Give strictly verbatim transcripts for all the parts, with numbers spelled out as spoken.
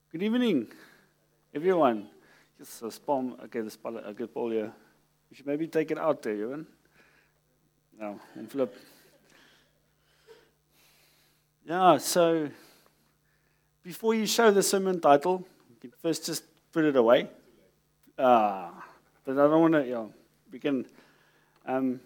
Good evening, everyone. Yes, a spalm. Okay, the spal. Okay, Paul here. You should maybe take it out there, Johan. No, and flip. Yeah. So before you show the sermon title, you can first just put it away. Ah, but I don't want to. Yeah, we can. Um.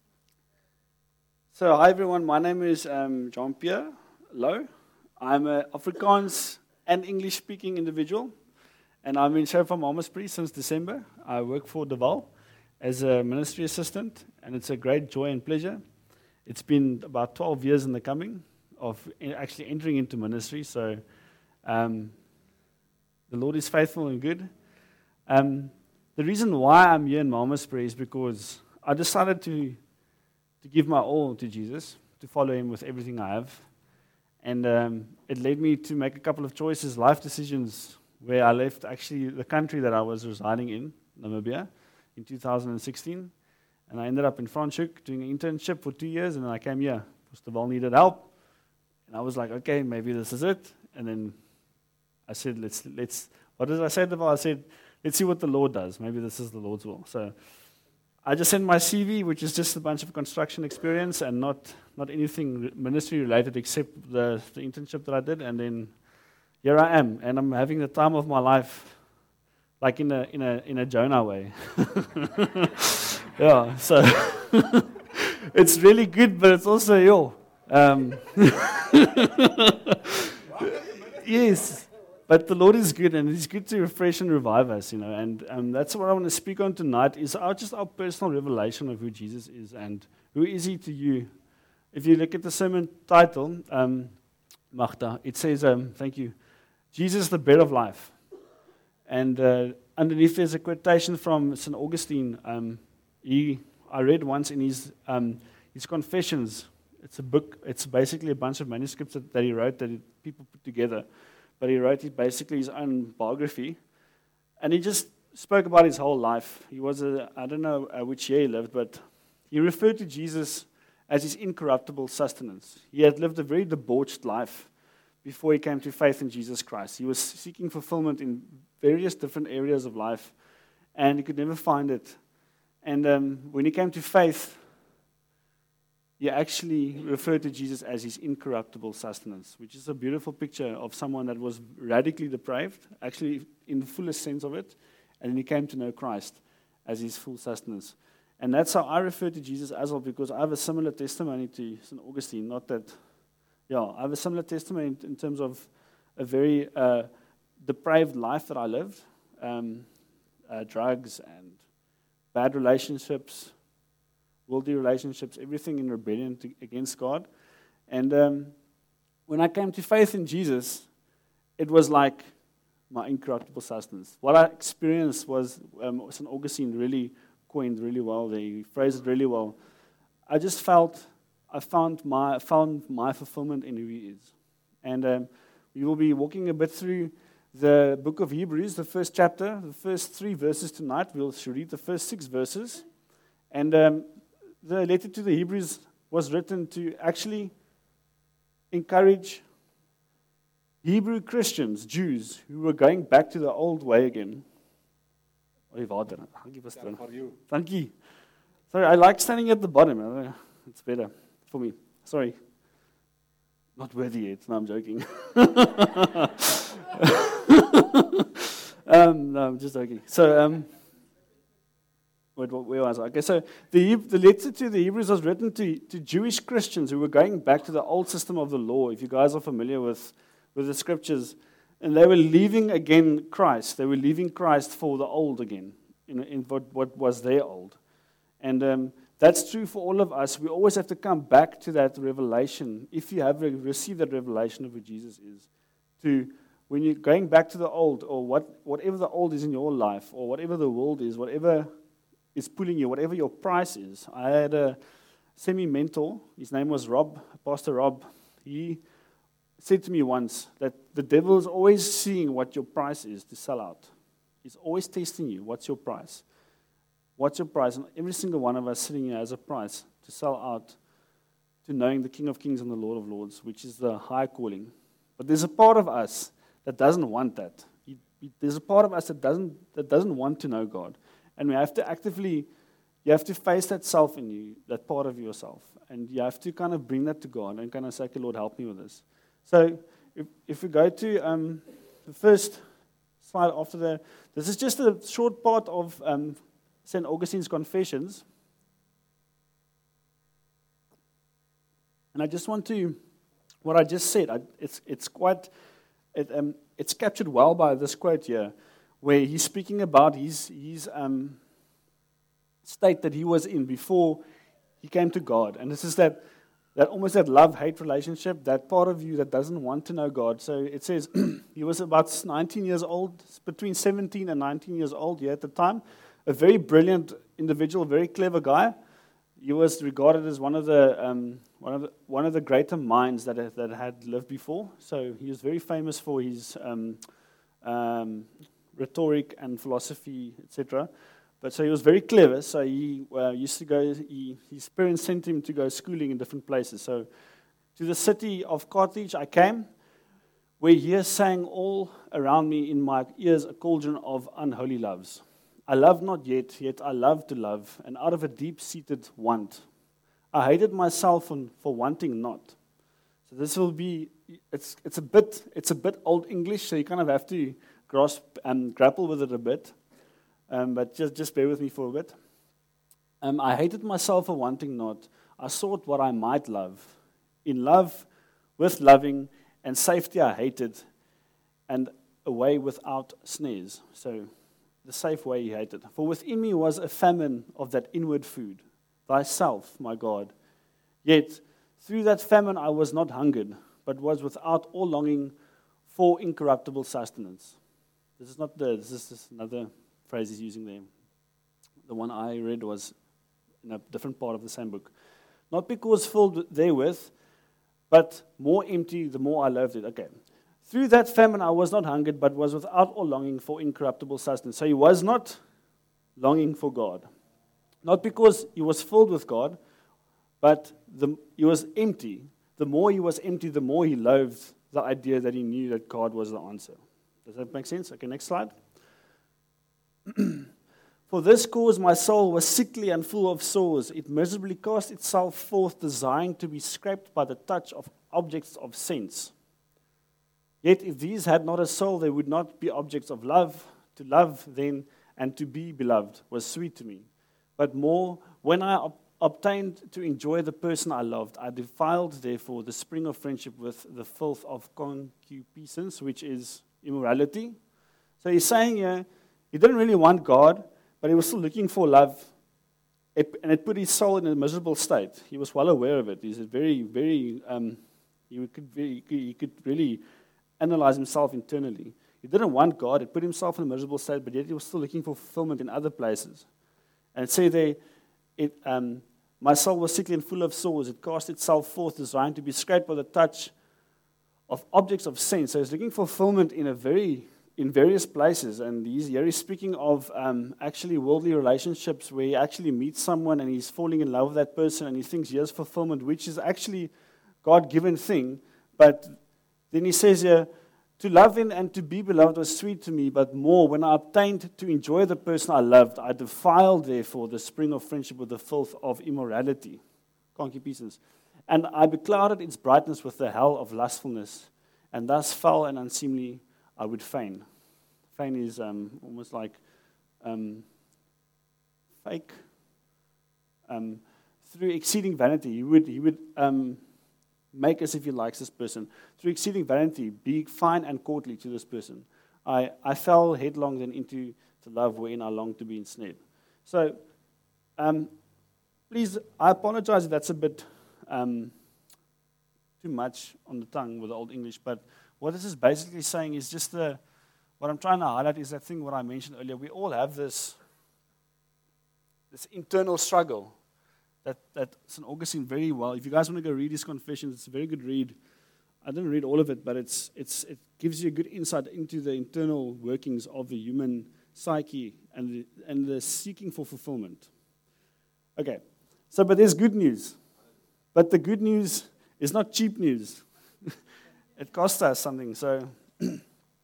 So hi everyone. My name is um, Jean-Pierre Lowe. I'm an Afrikaans and English-speaking individual, and I'm in Sheriff from Almasbury since December. I work for Deval as a ministry assistant, and it's a great joy and pleasure. It's been about twelve years in the coming of actually entering into ministry, so um, the Lord is faithful and good. Um, the reason why I'm here in Malmesbury is because I decided to to give my all to Jesus, to follow Him with everything I have. And um, it led me to make a couple of choices, life decisions, where I left actually the country that I was residing in, Namibia, in two thousand sixteen. And I ended up in Franschhoek doing an internship for two years, and then I came here because Deval needed help. And I was like, okay, maybe this is it. And then I said, let's, let's, what did I say to Deval? I said, let's see what the Lord does. Maybe this is the Lord's will. So I just sent my C V, which is just a bunch of construction experience and not not anything ministry related except the, the internship that I did, and then here I am, and I'm having the time of my life, like in a in a in a Jonah way. Yeah, so it's really good, but it's also yo. Um, yes. But the Lord is good, and He's good to refresh and revive us, you know. And um, that's what I want to speak on tonight, is our, just our personal revelation of who Jesus is and who is He to you. If you look at the sermon title, um, Magda, it says, um, thank you, Jesus, the bread of life. And uh, underneath there's a quotation from Saint Augustine. Um, he, I read once in his um, his Confessions. It's a book. It's basically a bunch of manuscripts that, that he wrote that it, people put together. But he wrote it basically his own biography, and he just spoke about his whole life. He was a, I don't know uh, which year he lived, but he referred to Jesus as his incorruptible sustenance. He had lived a very debauched life before he came to faith in Jesus Christ. He was seeking fulfillment in various different areas of life, and he could never find it. And um, when he came to faith, he actually referred to Jesus as his incorruptible sustenance, which is a beautiful picture of someone that was radically depraved, actually in the fullest sense of it, and then he came to know Christ as his full sustenance. And that's how I refer to Jesus as well, because I have a similar testimony to Saint Augustine. Not that, yeah, I have a similar testimony in, in terms of a very uh, depraved life that I lived, um, uh, drugs and bad relationships, worldly relationships, everything in rebellion to, against God. And um, when I came to faith in Jesus, it was like my incorruptible sustenance. What I experienced was, um, Saint Augustine really coined really well, they phrased it really well. I just felt, I found my found my fulfillment in who He is. And um, we will be walking a bit through the book of Hebrews, the first chapter, the first three verses tonight. We'll read the first six verses. And um, the letter to the Hebrews was written to actually encourage Hebrew Christians, Jews, who were going back to the old way again. Oy, water. Thank you, Pastor. For you. Thank you. Sorry, I like standing at the bottom. It's better for me. Sorry. Not worthy yet. No, I'm joking. um, no, I'm just joking. So, um, Wait, where was I? Okay, so the the letter to the Hebrews was written to, to Jewish Christians who were going back to the old system of the law, if you guys are familiar with, with the scriptures. And they were leaving again Christ. They were leaving Christ for the old again, in, in what, what was their old. And um, that's true for all of us. We always have to come back to that revelation, if you have received that revelation of who Jesus is, to when you're going back to the old, or what whatever the old is in your life, or whatever the world is, whatever is pulling you, whatever your price is. I had a semi-mentor, his name was Rob, Pastor Rob. He said to me once that the devil is always seeing what your price is to sell out. He's always testing you. What's your price? What's your price? And every single one of us sitting here has a price to sell out to knowing the King of Kings and the Lord of Lords, which is the high calling. But there's a part of us that doesn't want that. He, he, there's a part of us that doesn't that doesn't want to know God, and we have to actively, you have to face that self in you, that part of yourself, and you have to kind of bring that to God and kind of say, "Okay, Lord, help me with this." So, if if we go to um, the first slide after the, this is just a short part of um, Saint Augustine's Confessions, and I just want to, what I just said, I, it's it's quite. It, um, it's captured well by this quote here, where he's speaking about his, his um, state that he was in before he came to God. And this is that, that almost that love-hate relationship, that part of you that doesn't want to know God. So it says he was about nineteen years old, between seventeen and nineteen years old here at the time, a very brilliant individual, very clever guy. He was regarded as one of the um, one of the, one of the greater minds that that had lived before. So he was very famous for his um, um, rhetoric and philosophy, et cetera. But so he was very clever. So he uh, used to go. He, his parents sent him to go schooling in different places. So to the city of Carthage I came, where here sang all around me in my ears a cauldron of unholy loves. I love not yet, yet I love to love, and out of a deep-seated want. I hated myself for, for wanting not. So this will be, it's it's a bit it's a bit old English, so you kind of have to grasp and grapple with it a bit. Um, but just, just bear with me for a bit. Um, I hated myself for wanting not. I sought what I might love. In love, with loving, and safety I hated, and a way without snares. So the safe way he hated. For within me was a famine of that inward food, thyself, my God. Yet through that famine I was not hungered, but was without all longing for incorruptible sustenance. This is not the, this is just another phrase he's using there. The one I read was in a different part of the same book. Not because filled therewith, but more empty the more I loved it. Okay. Through that famine I was not hungered, but was without all longing for incorruptible sustenance. So he was not longing for God. Not because he was filled with God, but the, he was empty. The more he was empty, the more he loathed the idea that he knew that God was the answer. Does that make sense? Okay, next slide. For this cause my soul was sickly and full of sores. It miserably cast itself forth, desiring to be scraped by the touch of objects of sense. Yet if these had not a soul, they would not be objects of love. To love then and to be beloved was sweet to me. But more, when I ob- obtained to enjoy the person I loved, I defiled therefore the spring of friendship with the filth of concupiscence, which is immorality. So he's saying here, he didn't really want God, but he was still looking for love. It, and it put his soul in a miserable state. He was well aware of it. He's a very, very, um, he could, very, he could really analyze himself internally. He didn't want God. It put himself in a miserable state, but yet he was still looking for fulfillment in other places. And say there, it, um, my soul was sickly and full of sores. It cast itself forth, desiring to be scraped by the touch of objects of sense. So he's looking for fulfillment in a very, in various places. And he's, here he's speaking of um, actually worldly relationships where he actually meets someone and he's falling in love with that person and he thinks here's fulfillment, which is actually God-given thing. But then he says here, to love him and to be beloved was sweet to me, but more, when I obtained to enjoy the person I loved, I defiled, therefore, the spring of friendship with the filth of immorality, concupiscence. And I beclouded its brightness with the hell of lustfulness, and thus foul and unseemly I would feign. Feign is um, almost like um, fake. Um, through exceeding vanity, he would, he would um, make as if he likes this person. Through exceeding vanity, be fine and courtly to this person. I, I fell headlong then into the love wherein I longed to be ensnared. So, um, please, I apologize if that's a bit um, too much on the tongue with the Old English, but what this is basically saying is just the, what I'm trying to highlight is that thing what I mentioned earlier. We all have this, this internal struggle that, that Saint Augustine very well. If you guys want to go read his Confessions, it's a very good read. I didn't read all of it, but it's it's it gives you a good insight into the internal workings of the human psyche and the, and the seeking for fulfillment. Okay, so but there's good news. But the good news is not cheap news. It costs us something. So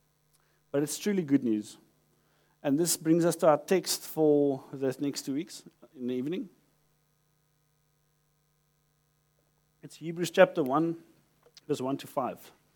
But it's truly good news. And this brings us to our text for the next two weeks in the evening. It's Hebrews chapter one, verse one to five.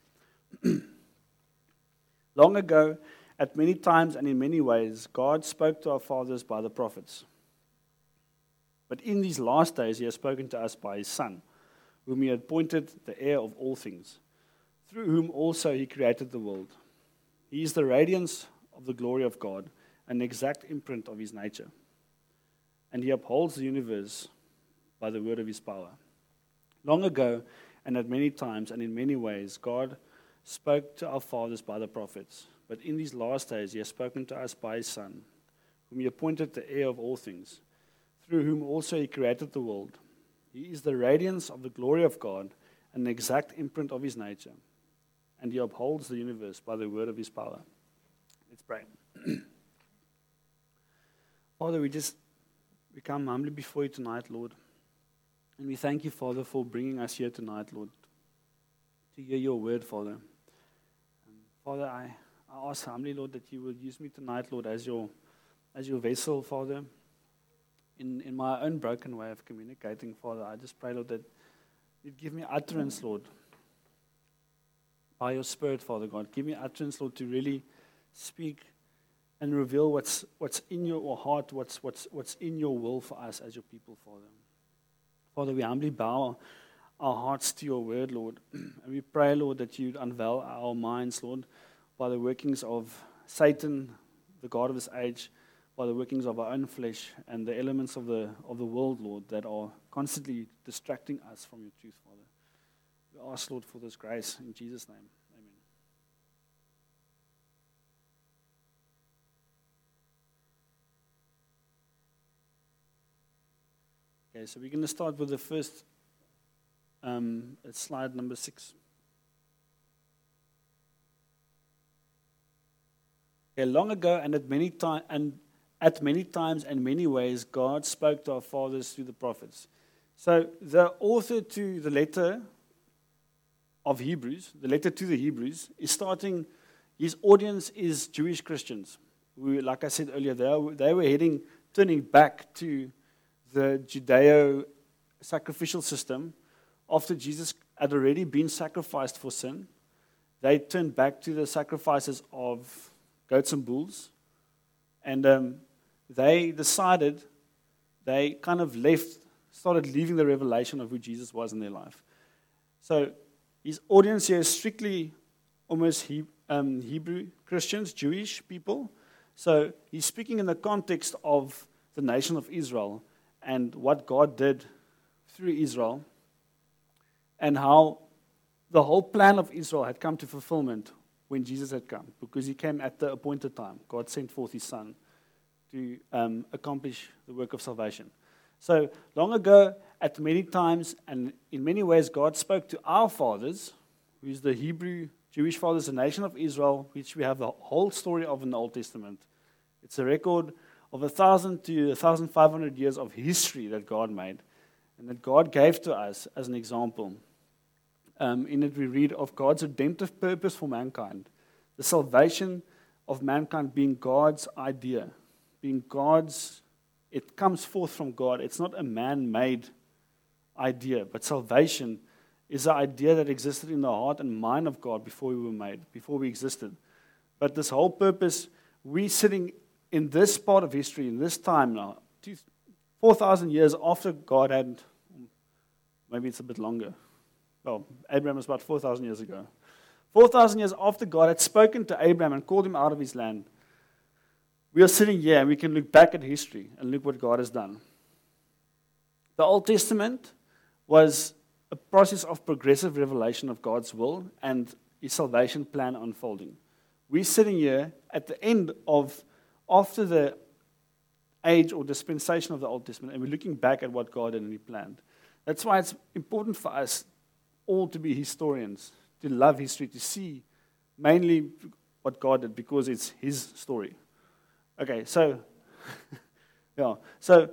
Long ago, at many times and in many ways, God spoke to our fathers by the prophets. But in these last days, he has spoken to us by his Son, whom he appointed the heir of all things, through whom also he created the world. He is the radiance of the glory of God, an exact imprint of his nature. And he upholds the universe by the word of his power. Long ago, and at many times and in many ways, God spoke to our fathers by the prophets. But in these last days, he has spoken to us by his Son, whom he appointed the heir of all things, through whom also he created the world. He is the radiance of the glory of God, an exact imprint of his nature. And he upholds the universe by the word of his power. Let's pray. Father, we just we come humbly before you tonight, Lord. And we thank you, Father, for bringing us here tonight, Lord, to hear your word, Father. Um, Father, I, I ask humbly, Lord, that you will use me tonight, Lord, as your as your vessel, Father, in, in my own broken way of communicating, Father. I just pray, Lord, that you'd give me utterance, Lord, by your Spirit, Father God. Give me utterance, Lord, to really speak and reveal what's what's in your heart, what's what's what's in your will for us as your people, Father. Father, we humbly bow our hearts to your word, Lord. And we pray, Lord, that you'd unveil our minds, Lord, by the workings of Satan, the God of this age, by the workings of our own flesh and the elements of the of the world, Lord, that are constantly distracting us from your truth, Father. We ask, Lord, for this grace in Jesus' name. Amen. Okay, so we're going to start with the first um, slide, number six. Okay, long ago and at many times and at many times and many ways, God spoke to our fathers through the prophets. So the author to the letter of Hebrews, the letter to the Hebrews, is starting. His audience is Jewish Christians, who, like I said earlier, they, are, they were heading, turning back to the Judeo-sacrificial system after Jesus had already been sacrificed for sin. They turned back to the sacrifices of goats and bulls, and um, they decided, they kind of left, started leaving the revelation of who Jesus was in their life. So his audience here is strictly almost he, um, Hebrew Christians, Jewish people. So he's speaking in the context of the nation of Israel and what God did through Israel, and how the whole plan of Israel had come to fulfillment when Jesus had come, because he came at the appointed time. God sent forth his Son to um, accomplish the work of salvation. So long ago, at many times and in many ways, God spoke to our fathers, who is the Hebrew Jewish fathers, the nation of Israel, which we have the whole story of in the Old Testament. It's a record of a thousand to a thousand five hundred years of history that God made, and that God gave to us as an example. Um, in it we read of God's redemptive purpose for mankind, the salvation of mankind being God's idea, being God's, it comes forth from God. It's not a man-made idea, but salvation is an idea that existed in the heart and mind of God before we were made, before we existed. But this whole purpose, we sitting in this part of history, in this time now, four thousand years after God had, maybe it's a bit longer. Well, Abraham was about four thousand years ago. four thousand years after God had spoken to Abraham and called him out of his land, we are sitting here and we can look back at history and look what God has done. The Old Testament was a process of progressive revelation of God's will and his salvation plan unfolding. We're sitting here at the end of, after the age or dispensation of the Old Testament, and we're looking back at what God had and he planned. That's why it's important for us all to be historians, to love history, to see mainly what God did, because it's his story. Okay, so, yeah, so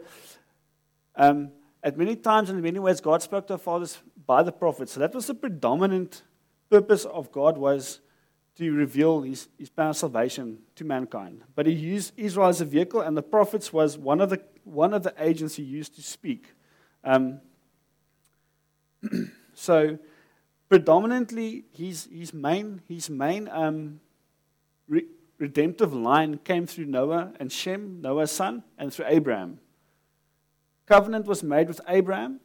um, at many times and in many ways, God spoke to our fathers by the prophets. So that was the predominant purpose of God, was to reveal his, his plan of salvation to mankind. But he used Israel as a vehicle, and the prophets was one of the one of the agents he used to speak. Um, so predominantly, his his main his main um, re- redemptive line came through Noah and Shem, Noah's son, and through Abraham. Covenant was made with Abraham,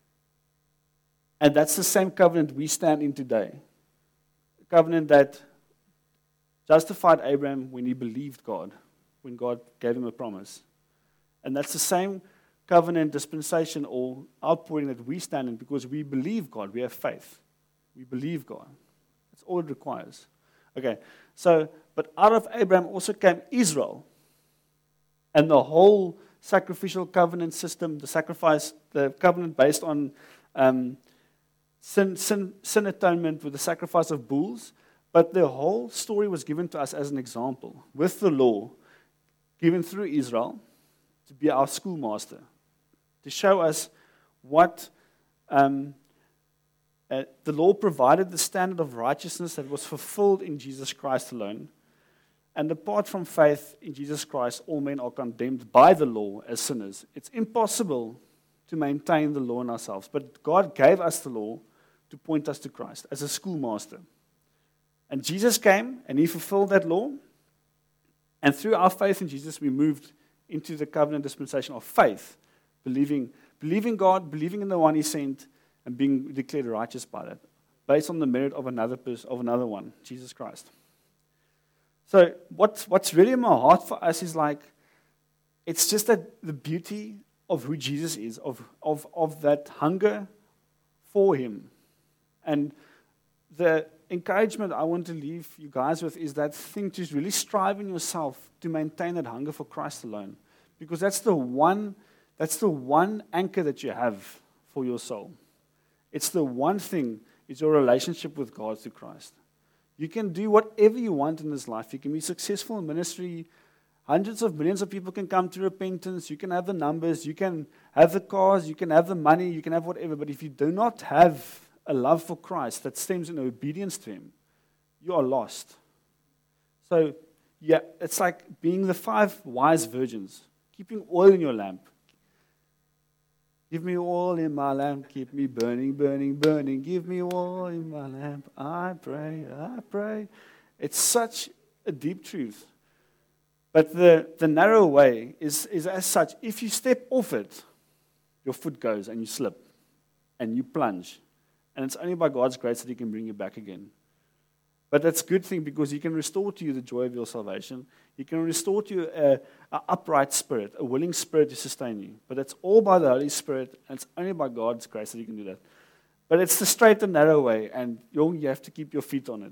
and that's the same covenant we stand in today. A covenant that justified Abraham when he believed God, when God gave him a promise. And that's the same covenant dispensation or outpouring that we stand in because we believe God. We have faith. We believe God. That's all it requires. Okay, so, but out of Abraham also came Israel. And the whole sacrificial covenant system, the sacrifice, the covenant based on um, sin, sin, sin atonement with the sacrifice of bulls. But the whole story was given to us as an example, with the law given through Israel to be our schoolmaster, to show us what um, uh, the law provided the standard of righteousness that was fulfilled in Jesus Christ alone. And apart from faith in Jesus Christ, all men are condemned by the law as sinners. It's impossible to maintain the law in ourselves. But God gave us the law to point us to Christ as a schoolmaster. And Jesus came and he fulfilled that law. And through our faith in Jesus, we moved into the covenant dispensation of faith, believing, believing God, believing in the one he sent, and being declared righteous by that, based on the merit of another person, of another one, Jesus Christ. So what's, what's really in my heart for us is like, it's just that the beauty of who Jesus is, of, of, of that hunger for him. And the encouragement I want to leave you guys with is that thing to really strive in yourself to maintain that hunger for Christ alone. Because that's the one, that's the one anchor that you have for your soul. It's the one thing, is your relationship with God through Christ. You can do whatever you want in this life. You can be successful in ministry. Hundreds of millions of people can come to repentance. You can have the numbers. You can have the cars. You can have the money. You can have whatever. But if you do not have a love for Christ that stems in obedience to him, you are lost. So, yeah, it's like being the five wise virgins, keeping oil in your lamp. Give me oil in my lamp, keep me burning, burning, burning. Give me oil in my lamp, I pray, I pray. It's such a deep truth. But the, the narrow way is, is as such, if you step off it, your foot goes and you slip and you plunge. And it's only by God's grace that he can bring you back again. But that's a good thing because he can restore to you the joy of your salvation. He can restore to you an upright spirit, a willing spirit to sustain you. But that's all by the Holy Spirit, and it's only by God's grace that he can do that. But it's the straight and narrow way, and you have to keep your feet on it.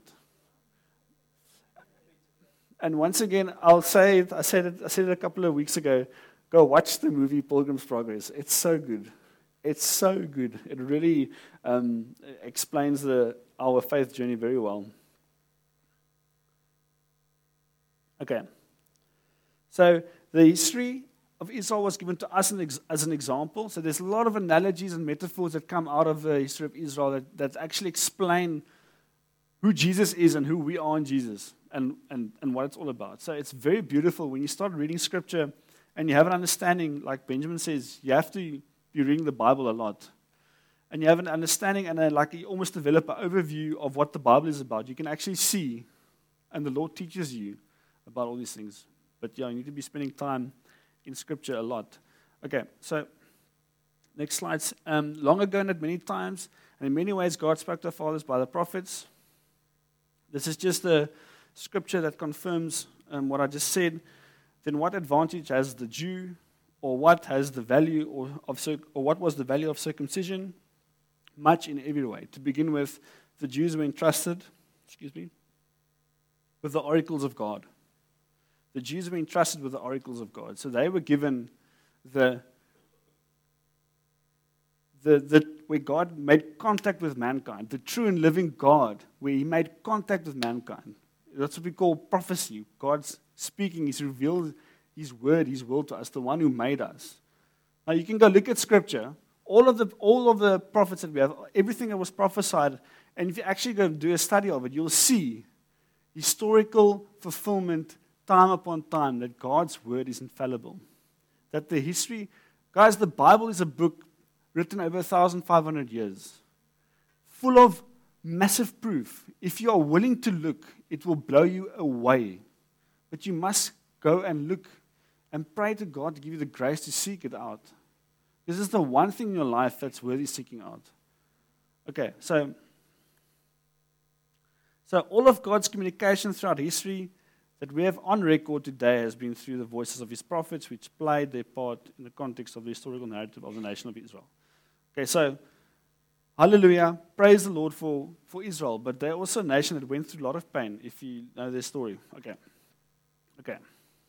And once again, I'll say it, I said it, I said it a couple of weeks ago, go watch the movie Pilgrim's Progress. It's so good. It's so good. It really um, explains the our faith journey very well. Okay, so the history of Israel was given to us as an example. So there's a lot of analogies and metaphors that come out of the history of Israel that, that actually explain who Jesus is and who we are in Jesus and, and, and what it's all about. So it's very beautiful when you start reading Scripture and you have an understanding, like Benjamin says, you have to be reading the Bible a lot. And you have an understanding and a, like you almost develop an overview of what the Bible is about. You can actually see, and the Lord teaches you about all these things. But yeah, you need to be spending time in Scripture a lot. Okay, so next slides. Um, long ago and at many times, and in many ways, God spoke to our fathers by the prophets. This is just a scripture that confirms um, what I just said. Then what advantage has the Jew, or what has the value or of or what was the value of circumcision? Much in every way. To begin with, the Jews were entrusted, excuse me, with the oracles of God. The Jews were entrusted with the oracles of God. So they were given the, the, the, where God made contact with mankind, the true and living God, where he made contact with mankind. That's what we call prophecy. God's speaking, he's revealed his word, his will to us, the one who made us. Now you can go look at Scripture, all of the, all of the prophets that we have, everything that was prophesied, and if you actually go do a study of it, you'll see historical fulfillment time upon time that God's word is infallible. That the history, guys, the Bible is a book written over one thousand five hundred years, full of massive proof. If you are willing to look, it will blow you away. But you must go and look and pray to God to give you the grace to seek it out. This is the one thing in your life that's worthy seeking out. Okay, so, so all of God's communication throughout history that we have on record today has been through the voices of his prophets, which played their part in the context of the historical narrative of the nation of Israel. Okay, so, hallelujah, praise the Lord for, for Israel, but they're also a nation that went through a lot of pain, if you know their story. Okay, okay.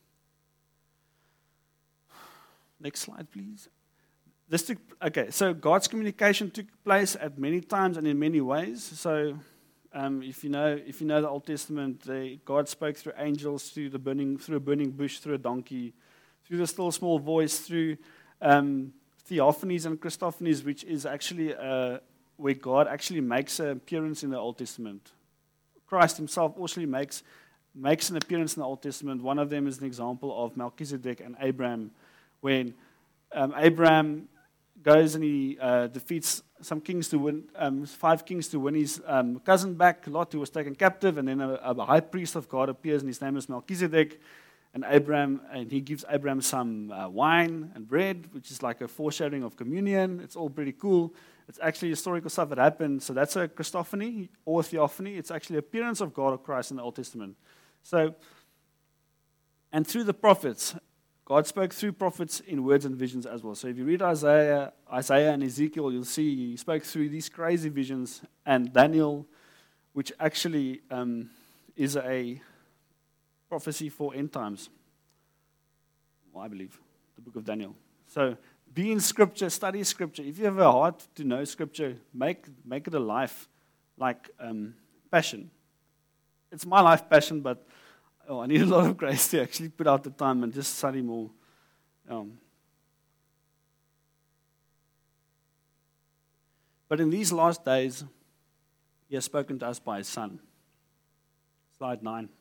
Next slide, please. This took, okay, so God's communication took place at many times and in many ways. So, um, if you know, if you know the Old Testament, they, God spoke through angels, through the burning, through a burning bush, through a donkey, through the still small voice, through um, theophanies and Christophanies, which is actually uh, where God actually makes an appearance in the Old Testament. Christ Himself also makes makes an appearance in the Old Testament. One of them is an example of Melchizedek and Abraham, when um, Abraham goes and he uh, defeats some kings to win, um, five kings to win his um, cousin back, Lot, who was taken captive, and then a, a high priest of God appears, and his name is Melchizedek, and Abraham, and he gives Abraham some uh, wine and bread, which is like a foreshadowing of communion. It's all pretty cool. It's actually historical stuff that happened, so that's a Christophany or a theophany. It's actually appearance of God or Christ in the Old Testament. So, and through the prophets, God spoke through prophets in words and visions as well. So if you read Isaiah, Isaiah and Ezekiel, you'll see He spoke through these crazy visions, and Daniel, which actually um, is a prophecy for end times. Well, I believe, the book of Daniel. So be in Scripture, study Scripture. If you have a heart to know Scripture, make make it a life, like um, passion. It's my life passion, but oh, I need a lot of grace to actually put out the time and just study more. Um, but in these last days, He has spoken to us by His Son. Slide nine.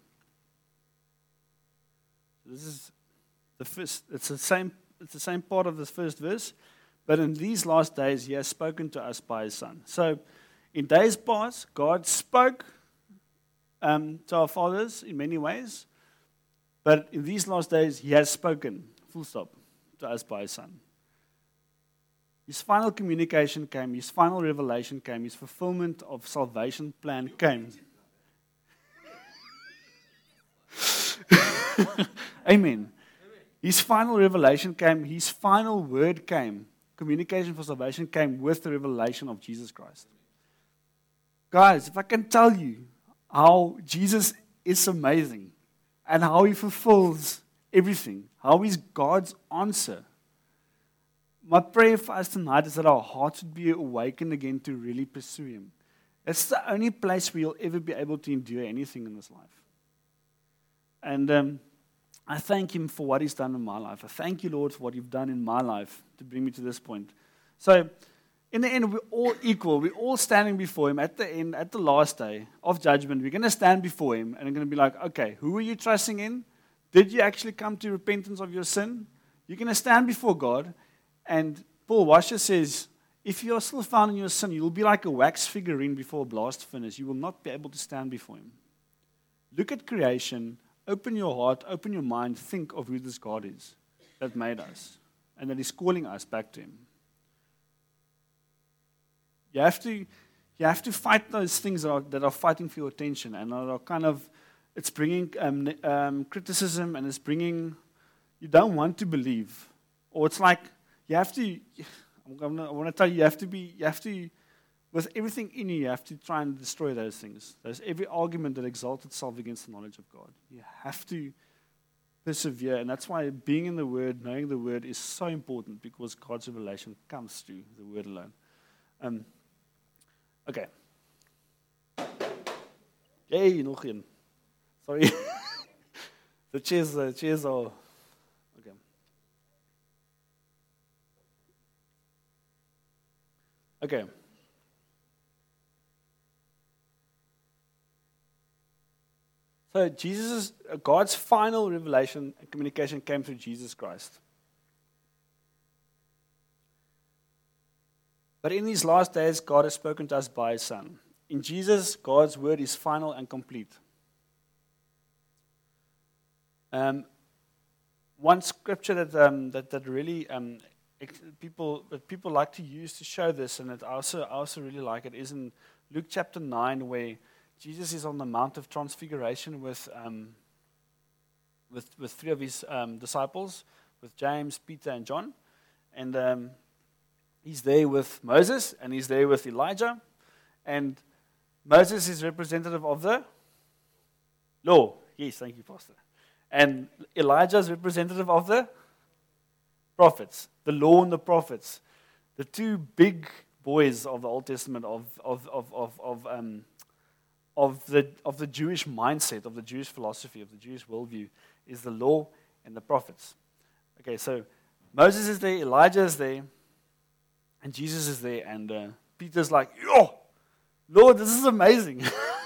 This is the first. It's the same. It's the same part of this first verse, but in these last days, He has spoken to us by His Son. So, in days past, God spoke um, to our fathers in many ways, but in these last days, He has spoken, full stop, to us by His Son. His final communication came. His final revelation came. His fulfillment of salvation plan came. Amen. His final revelation came, His final word came, communication for salvation came with the revelation of Jesus Christ. Guys, if I can tell you how Jesus is amazing and how He fulfills everything, how He's God's answer, my prayer for us tonight is that our hearts would be awakened again to really pursue Him. It's the only place where you'll ever be able to endure anything in this life. And um, I thank Him for what He's done in my life. I thank You, Lord, for what You've done in my life to bring me to this point. So, in the end, we're all equal. We're all standing before Him at the end, at the last day of judgment. We're going to stand before Him and we're going to be like, okay, who are you trusting in? Did you actually come to repentance of your sin? You're going to stand before God. And Paul Washer says, if you are still found in your sin, you'll be like a wax figurine before a blast furnace. You will not be able to stand before Him. Look at creation. Open your heart, open your mind, think of who this God is that made us and that is calling us back to Him. You have to, you have to fight those things that are, that are fighting for your attention and are kind of, it's bringing um, um, criticism and it's bringing, you don't want to believe. Or it's like, you have to, I'm gonna, I want to tell you, you have to be, you have to, with everything in you, you have to try and destroy those things. There's every argument that exalts itself against the knowledge of God. You have to persevere, and that's why being in the Word, knowing the Word is so important, because God's revelation comes through the Word alone. Um, okay. Yay, nog een. Sorry. the chairs, the chairs are... Okay. Okay. So Jesus, God's final revelation and communication came through Jesus Christ. But in these last days, God has spoken to us by His Son. In Jesus, God's word is final and complete. Um, one scripture that um, that that really um, ex- people that people like to use to show this, and it also I also really like it, is in Luke chapter nine, where Jesus is on the Mount of Transfiguration with um, with with three of his um, disciples, with James, Peter, and John, and um, he's there with Moses, and he's there with Elijah, and Moses is representative of the law. Yes, thank you, Pastor. And Elijah is representative of the prophets, the law and the prophets, the two big boys of the Old Testament of of of of of, um, of the of the Jewish mindset, of the Jewish philosophy, of the Jewish worldview, is the law and the prophets. Okay, so Moses is there, Elijah is there, and Jesus is there, and uh, Peter's like, "Yo, Lord, this is amazing."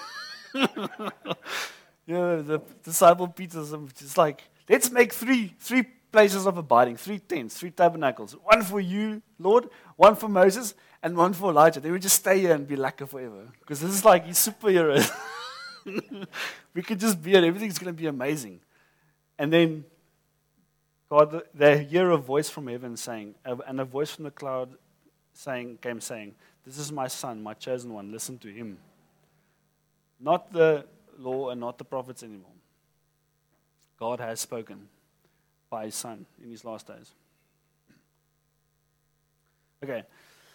You know, the disciple Peter's just like, let's make three three places of abiding, three tents, three tabernacles. One for you, Lord, one for Moses, and one for Elijah. Then we just stay here and be lacquer forever. Because this is like, he's superheroes. We could just be here, everything's going to be amazing. And then God, they hear a voice from heaven saying, and a voice from the cloud saying, came saying, "This is my son, my chosen one, listen to him." Not the law and not the prophets anymore. God has spoken by His Son in these last days. Okay.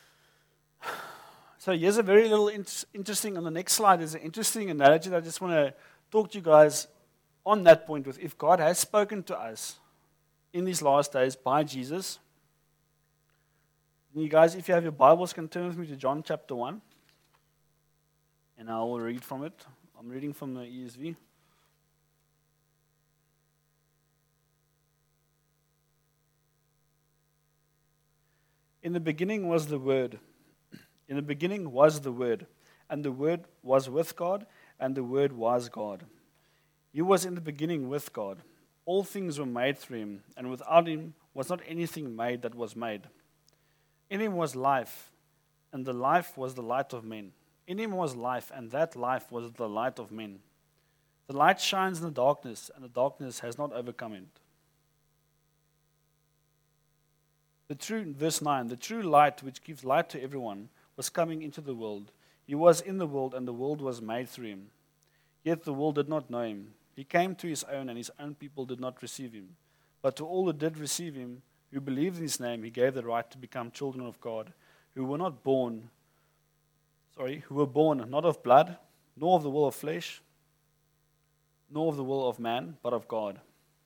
So here's a very little in- interesting, on the next slide is an interesting analogy that I just want to talk to you guys on that point with. If God has spoken to us in these last days by Jesus, and you guys, if you have your Bibles, can turn with me to John chapter one, and I will read from it. I'm reading from the E S V. In the beginning was the Word. In the beginning was the Word. And the Word was with God, and the Word was God. He was in the beginning with God. All things were made through Him, and without Him was not anything made that was made. In Him was life, and the life was the light of men. In Him was life, and that life was the light of men. The light shines in the darkness, and the darkness has not overcome it. The true, verse nine, the true light which gives light to everyone was coming into the world. He was in the world, and the world was made through Him. Yet the world did not know Him. He came to His own, and His own people did not receive Him. But to all who did receive Him, who believed in His name, He gave the right to become children of God, who were not born Sorry, who were born not of blood, nor of the will of flesh, nor of the will of man, but of God.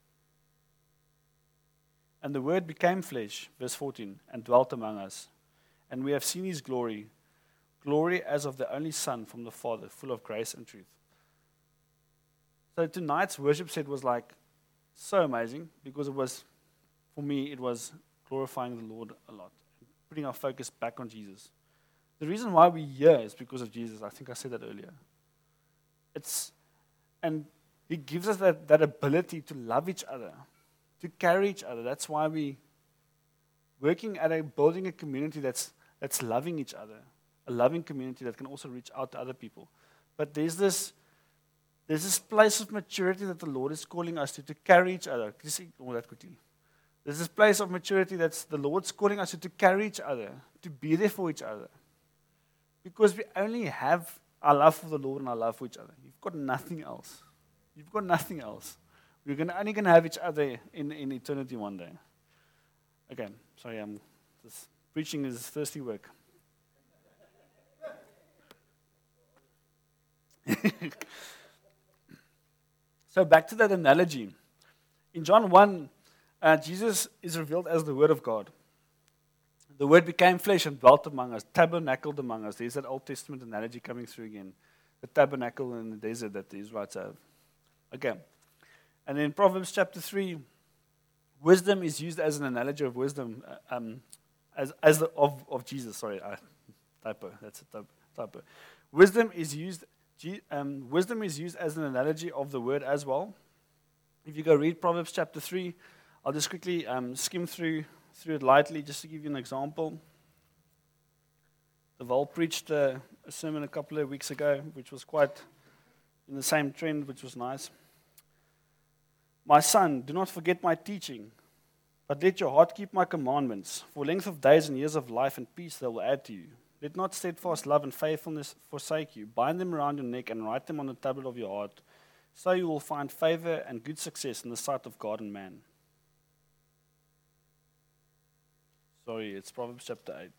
And the Word became flesh, verse fourteen, and dwelt among us. And we have seen His glory, glory as of the only Son from the Father, full of grace and truth. So tonight's worship set was like so amazing, because it was, for me, it was glorifying the Lord a lot, putting our focus back on Jesus. The reason why we're here is because of Jesus. I think I said that earlier. It's, and He gives us that, that ability to love each other, to carry each other. That's why we working at a building a community that's that's loving each other, a loving community that can also reach out to other people. But there's this there's this place of maturity that the Lord is calling us to, to carry each other. Can you see all that quickly? There's this place of maturity that's the Lord's calling us to, to carry each other, to be there for each other. Because we only have our love for the Lord and our love for each other. You've got nothing else. You've got nothing else. We're gonna, only going to have each other in, in eternity one day. Okay, sorry, I'm, this preaching is thirsty work. So back to that analogy. In John one, uh, Jesus is revealed as the Word of God. The Word became flesh and dwelt among us, tabernacled among us. There's that Old Testament analogy coming through again. The tabernacle in the desert that the Israelites have. Okay. And then in Proverbs chapter three, wisdom is used as an analogy of wisdom, uh, um, as as the, of, of Jesus. Sorry, uh, typo. That's a typo. Wisdom is used, G- um, wisdom is used as an analogy of the word as well. If you go read Proverbs chapter three, I'll just quickly um, skim through through it lightly just to give you an example. The Val preached uh, a sermon a couple of weeks ago, which was quite in the same trend, which was nice. My son, do not forget my teaching, but let your heart keep my commandments. For length of days and years of life and peace they will add to you. Let not steadfast love and faithfulness forsake you. Bind them around your neck and write them on the tablet of your heart. So you will find favor and good success in the sight of God and man. Sorry, it's Proverbs chapter eight.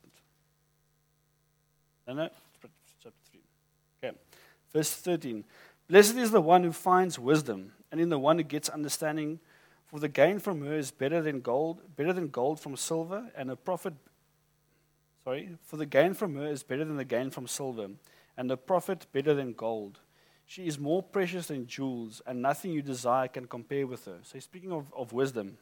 No, no, it's chapter three. Okay, verse thirteen. Blessed is the one who finds wisdom, and in the one who gets understanding. For the gain from her is better than gold, better than gold from silver, and a profit. Sorry, for the gain from her is better than the gain from silver, and the profit better than gold. She is more precious than jewels, and nothing you desire can compare with her. So he's speaking of, of wisdom.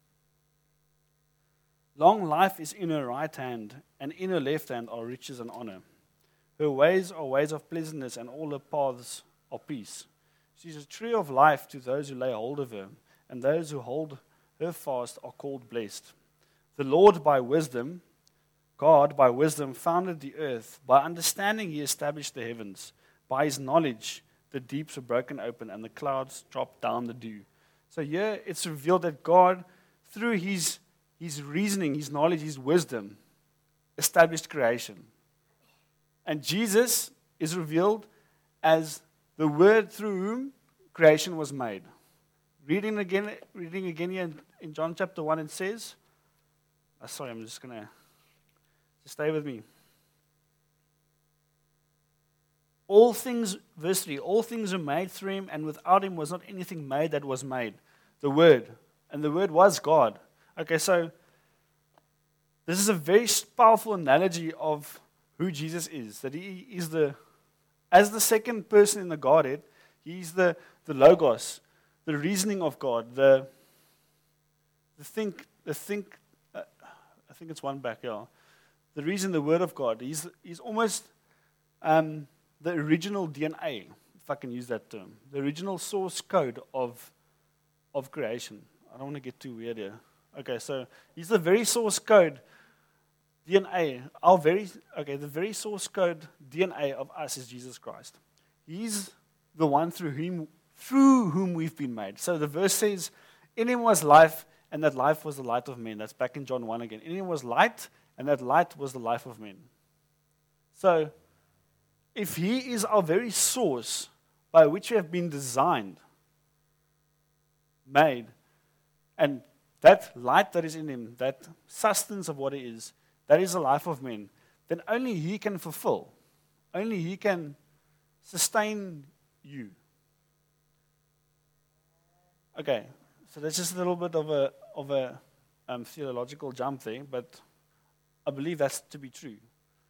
Long life is in her right hand, and in her left hand are riches and honor. Her ways are ways of pleasantness, and all her paths are peace. She is a tree of life to those who lay hold of her, and those who hold her fast are called blessed. The Lord by wisdom, God by wisdom founded the earth. By understanding he established the heavens. By his knowledge the deeps were broken open, and the clouds dropped down the dew. So here it's revealed that God, through his, his reasoning, his knowledge, his wisdom, established creation. And Jesus is revealed as the Word through whom creation was made. Reading again, reading again here in, in John chapter one, it says, oh, sorry, I'm just going to stay with me. All things, verse three, all things were made through him, and without him was not anything made that was made. The Word. And the Word was God. Okay, so this is a very powerful analogy of who Jesus is. That he is the, as the second person in the Godhead, he's the, the Logos, the reasoning of God, the, the think, the think, uh, I think it's one back, yeah. The reason, the Word of God. He's, he's almost um, the original D N A, if I can use that term. The original source code of, of creation. I don't want to get too weird here. Okay, so he's the very source code, D N A, our very, okay, the very source code D N A of us is Jesus Christ. He's the one through whom, through whom we've been made. So the verse says, in him was life, and that life was the light of men. That's back in John one again. In him was light, and that light was the life of men. So, if he is our very source by which we have been designed, made, and that light that is in him, that sustenance of what he is, that is the life of men, then only he can fulfill. Only he can sustain you. Okay, so that's just a little bit of a of a um, theological jump there, but I believe that's to be true.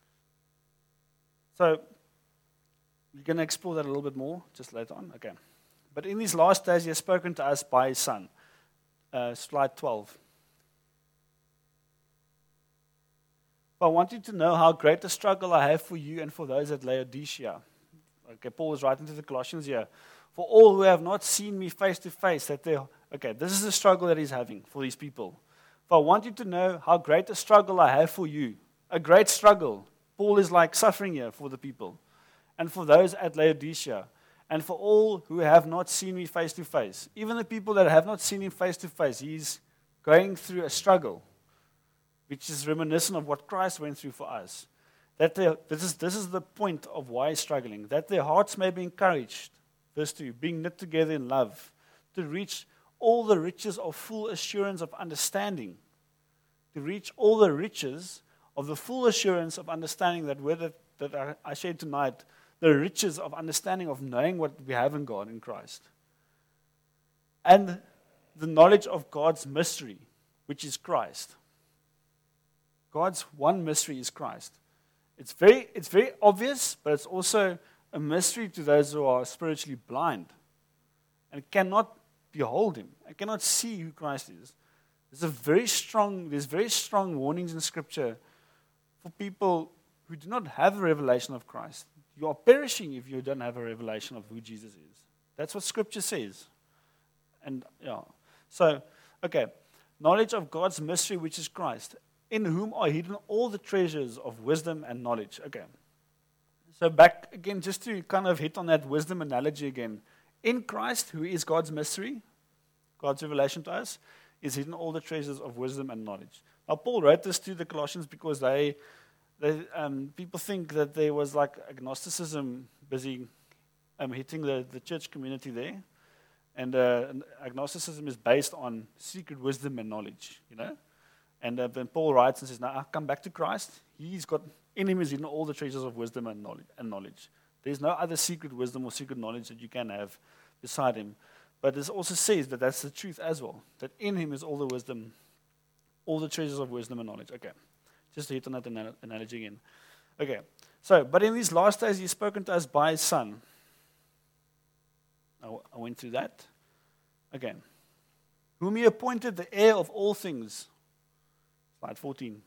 So we're going to explore that a little bit more just later on. Okay, but in these last days, he has spoken to us by his Son. Uh, slide twelve. I want you to know how great a struggle I have for you and for those at Laodicea. Okay, Paul is writing to the Colossians here. For all who have not seen me face to face, that they, okay, this is the struggle that he's having for these people. For I want you to know how great a struggle I have for you. A great struggle. Paul is like suffering here for the people. And for those at Laodicea. And for all who have not seen me face to face. Even the people that have not seen him face to face, he's going through a struggle, which is reminiscent of what Christ went through for us. That this is, this is the point of why he's struggling. That their hearts may be encouraged. Verse two, being knit together in love, to reach all the riches of full assurance of understanding. To reach all the riches of the full assurance of understanding, that word that, that I, I shared tonight, the riches of understanding, of knowing what we have in God, in Christ. And the knowledge of God's mystery, which is Christ. God's one mystery is Christ. It's very, it's very obvious, but it's also a mystery to those who are spiritually blind and cannot behold him and cannot see who Christ is. There's a very strong, there's very strong warnings in Scripture for people who do not have a revelation of Christ. you are perishing if you don't have a revelation of who Jesus is. That's what Scripture says. And, yeah. So, okay. Knowledge of God's mystery, which is Christ, in whom are hidden all the treasures of wisdom and knowledge. Okay. So back again, just to kind of hit on that wisdom analogy again. In Christ, who is God's mystery, God's revelation to us, is hidden all the treasures of wisdom and knowledge. Now, Paul wrote this to the Colossians because they, they um, people think that there was like agnosticism busy um, hitting the, the church community there. And uh, agnosticism is based on secret wisdom and knowledge, you know. And uh, then Paul writes and says, now I come back to Christ. He's got, in him is hidden all the treasures of wisdom and knowledge. And knowledge. There's no other secret wisdom or secret knowledge that you can have beside him. But this also says that that's the truth as well. That in him is all the wisdom, all the treasures of wisdom and knowledge. Okay, just to hit on that anal- analogy again. Okay, so, but in these last days he's spoken to us by his Son. I, I went through that. Again, whom he appointed the heir of all things. Slide fourteen.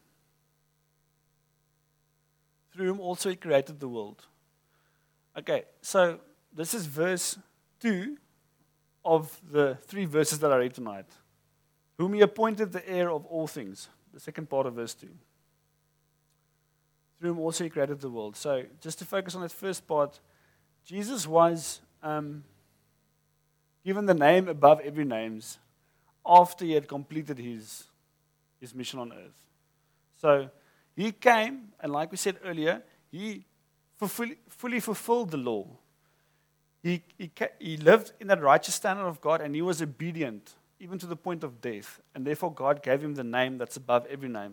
Through whom also he created the world. Okay, so this is verse two of the three verses that I read tonight. Whom he appointed the heir of all things. The second part of verse two. Through whom also he created the world. So just to focus on that first part, Jesus was um, given the name above every name after he had completed his, his mission on earth. So he came, and like we said earlier, he fulfill, fully fulfilled the law. He, he, he lived in that righteous standard of God, and he was obedient, even to the point of death. And therefore God gave him the name that's above every name.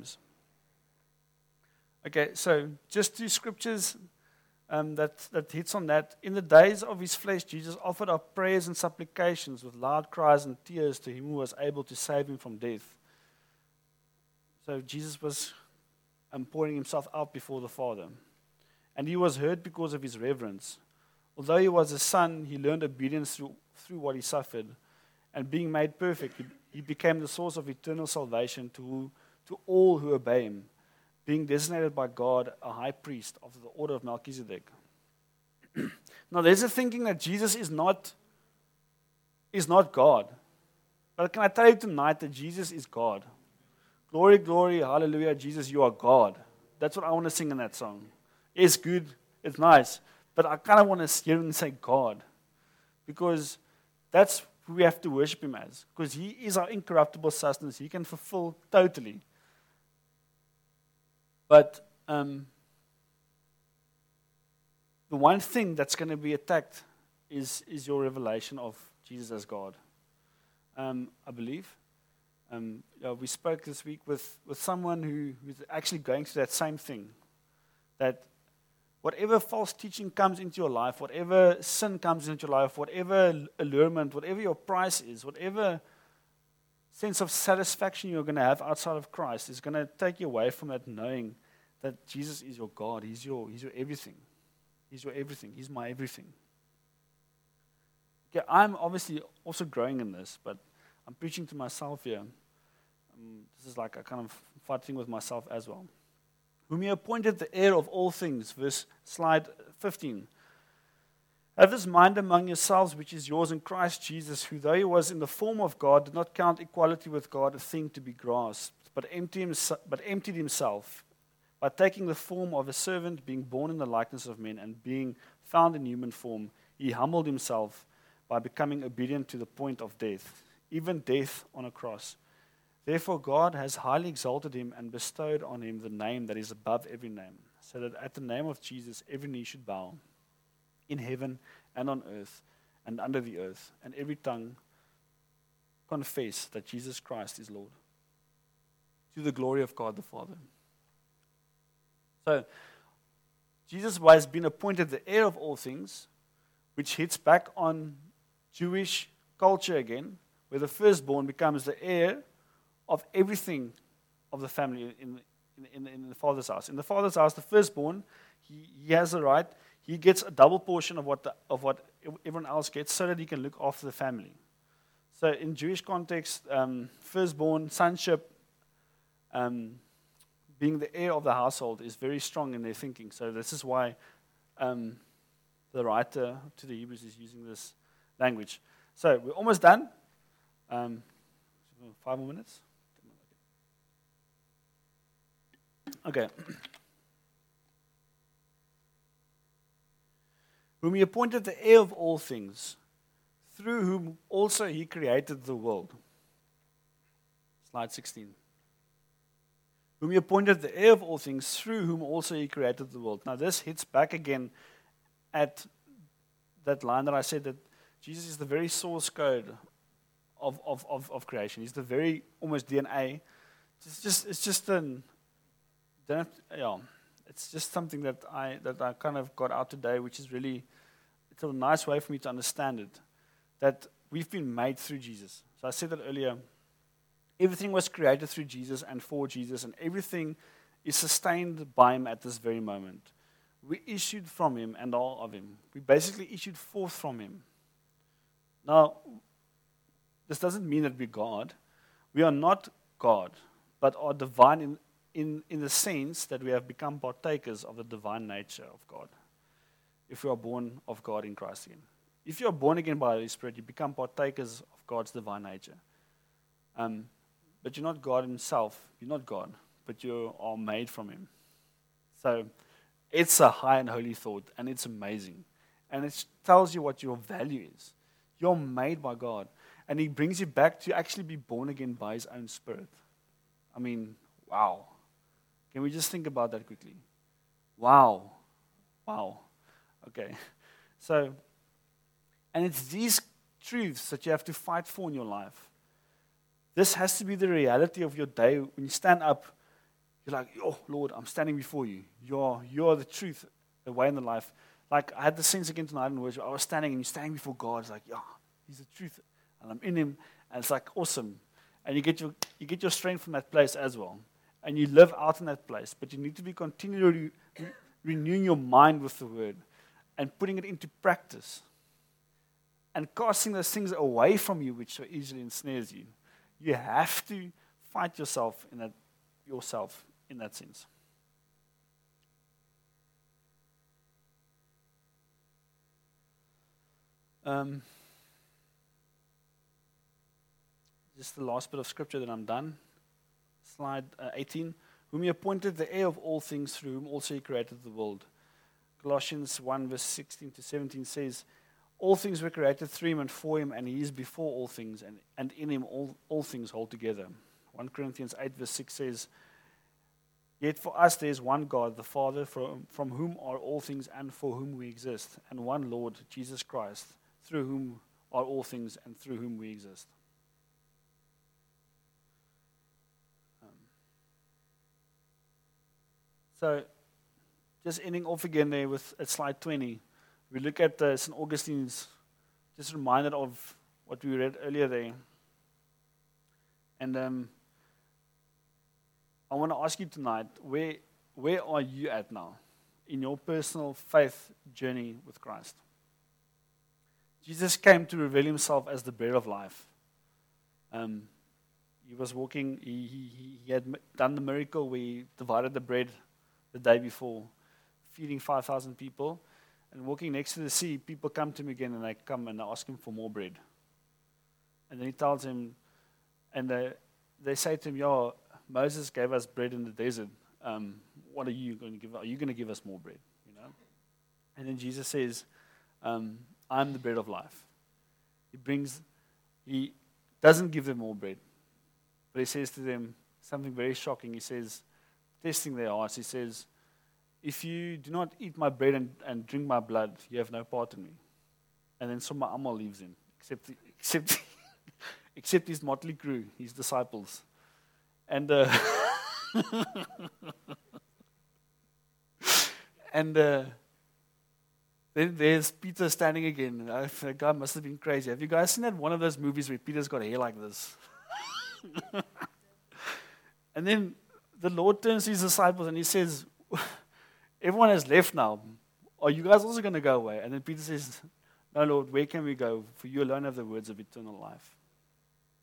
Okay, so just two scriptures um, that, that hits on that. In the days of his flesh, Jesus offered up prayers and supplications with loud cries and tears to him who was able to save him from death. So Jesus was um, pouring himself out before the Father. And he was heard because of his reverence. Although he was a son, he learned obedience through, through what he suffered. And being made perfect, he, he became the source of eternal salvation to, to all who obey him, being designated by God a high priest of the order of Melchizedek. Now, there's a thinking that Jesus is not, is not God. But can I tell you tonight that Jesus is God? Glory, glory, hallelujah, Jesus, you are God. That's what I want to sing in that song. It's good, it's nice, but I kind of want to hear and say God. Because that's who we have to worship him as. Because he is our incorruptible sustenance. He can fulfill totally. But um, the one thing that's going to be attacked is, is your revelation of Jesus as God. Um, I believe. Um, yeah, we spoke this week with, with someone who, who's actually going through that same thing. That whatever false teaching comes into your life, whatever sin comes into your life, whatever allurement, whatever your price is, whatever sense of satisfaction you're going to have outside of Christ is going to take you away from that knowing that Jesus is your God. He's your, he's your everything. He's your everything. He's my everything. Okay, I'm obviously also growing in this, but I'm preaching to myself here. Um, this is like a kind of fighting with myself as well. Whom he appointed the heir of all things. Verse slide fifteen. Have this mind among yourselves, which is yours in Christ Jesus, who though he was in the form of God, did not count equality with God a thing to be grasped, but emptied himself, but emptied himself by taking the form of a servant, being born in the likeness of men, and being found in human form. He humbled himself by becoming obedient to the point of death, even death on a cross. Therefore God has highly exalted him and bestowed on him the name that is above every name, so that at the name of Jesus every knee should bow, in heaven and on earth and under the earth, and every tongue confess that Jesus Christ is Lord, to the glory of God the Father. So, Jesus has been appointed the heir of all things, which hits back on Jewish culture again, where the firstborn becomes the heir of everything of the family in, in, in, in the father's house. In the father's house, the firstborn, he, he has the right, he gets a double portion of what, the, of what everyone else gets so that he can look after the family. So in Jewish context, um, firstborn, sonship, um, being the heir of the household is very strong in their thinking. So this is why um, the writer to the Hebrews is using this language. So we're almost done. Um, five more minutes. Okay. Whom he appointed the heir of all things, through whom also he created the world. Slide sixteen. Whom he appointed the heir of all things, through whom also he created the world. Now this hits back again at that line that I said that Jesus is the very source code of, of, of, of creation. He's the very almost D N A. It's just it's just an don't have to, yeah. It's just something that I that I kind of got out today, which is really it's a nice way for me to understand it. That we've been made through Jesus. So I said that earlier. Everything was created through Jesus and for Jesus, and everything is sustained by him at this very moment. We issued from him and all of him. We basically issued forth from him. Now, this doesn't mean that we're God. We are not God, but are divine in, in, in the sense that we have become partakers of the divine nature of God. If we are born of God in Christ again. If you are born again by the Holy Spirit, you become partakers of God's divine nature. Um, but you're not God himself. You're not God, but you are made from him. So it's a high and holy thought, and it's amazing. And it tells you what your value is. You're made by God. And he brings you back to actually be born again by his own Spirit. I mean, wow. Can we just think about that quickly? Wow. Wow. Okay. So, and it's these truths that you have to fight for in your life. This has to be the reality of your day. When you stand up, you're like, oh, Lord, I'm standing before you. You're, you're the truth, the way in the life. Like, I had the sense again tonight in worship. I was standing, and you're standing before God. It's like, yeah, he's the truth. And I'm in him, and it's like, awesome. And you get your you get your strength from that place as well. And you live out in that place. But you need to be continually re- renewing your mind with the word and putting it into practice. And casting those things away from you, which so easily ensnares you. You have to fight yourself in that yourself in that sense. Um, just the last bit of scripture that I'm done. Slide uh, eighteen. Whom he appointed the heir of all things, through whom also he created the world. Colossians one verse sixteen to seventeen says, all things were created through him and for him, and he is before all things, and, and in him all, all things hold together. First Corinthians eight verse six says, yet for us there is one God, the Father, from, from whom are all things and for whom we exist, and one Lord, Jesus Christ, through whom are all things and through whom we exist. Um, so, just ending off again there with at slide twenty. We look at uh, Saint Augustine's, just reminded of what we read earlier there. And um, I want to ask you tonight, where where are you at now in your personal faith journey with Christ? Jesus came to reveal himself as the bread of life. Um, he was walking, he, he, he had done the miracle where he divided the bread the day before, feeding five thousand people. And walking next to the sea, people come to him again and they come and they ask him for more bread. And then he tells him, and they, they say to him, yeah, Moses gave us bread in the desert. Um, what are you going to give us? Are you going to give us more bread? You know? And then Jesus says, um, I'm the bread of life. He brings, he doesn't give them more bread. But he says to them something very shocking. He says, testing their hearts, he says, if you do not eat my bread and, and drink my blood, you have no part in me. And then Summa Amal leaves him, except except except his motley crew, his disciples. And uh, and uh, then there's Peter standing again. Uh, the guy must have been crazy. Have you guys seen that one of those movies where Peter's got hair like this? And then the Lord turns to his disciples and he says, everyone has left now. Are you guys also going to go away? And then Peter says, no, Lord, where can we go? For you alone have the words of eternal life.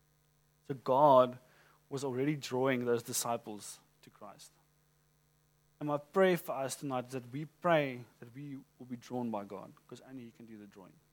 So God was already drawing those disciples to Christ. And my prayer for us tonight is that we pray that we will be drawn by God, because only He can do the drawing.